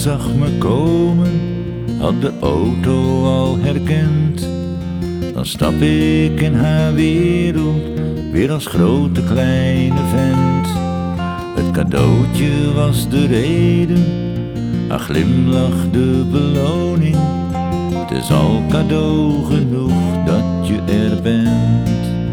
zag me komen, had de auto al herkend. Dan stap ik in haar wereld, weer als grote kleine vent. Het cadeautje was de reden, haar glimlach de beloning. Het is al cadeau genoeg dat je er bent.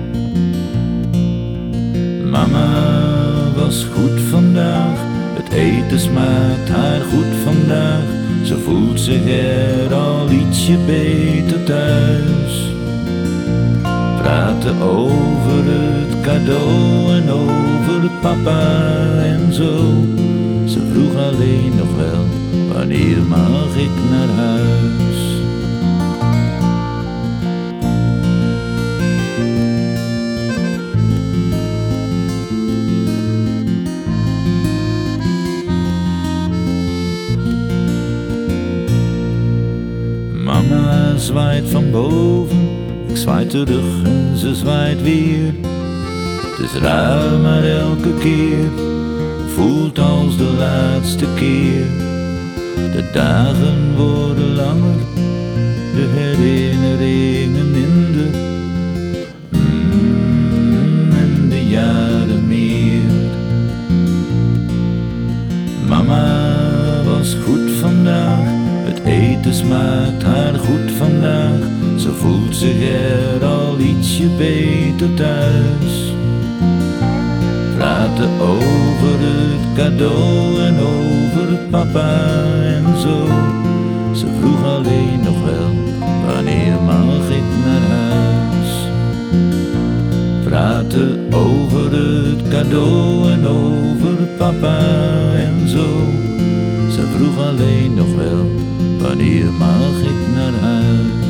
Mama was goed vandaag, het eten smaakt haar goed vandaag. Ze voelt zich er al ietsje beter thuis. Praten over het cadeau en over papa en zo. Ze vroeg alleen nog wel, wanneer mag ik naar huis? Mama zwaait van boven, ik zwaai terug en ze zwaait weer. Het is raar, maar elke keer voelt als de laatste keer. De dagen worden langer, de herinneringen minder. En de jaren meer. Mama was goed vandaag, het eten smaakt haar goed vandaag. Ze voelt zich er al ietsje beter thuis. Praten over het cadeau en over papa en zo. Ze vroeg alleen nog wel, wanneer mag ik naar huis? Praten over het cadeau en over papa en zo. Ze vroeg alleen nog wel, wanneer mag ik naar huis?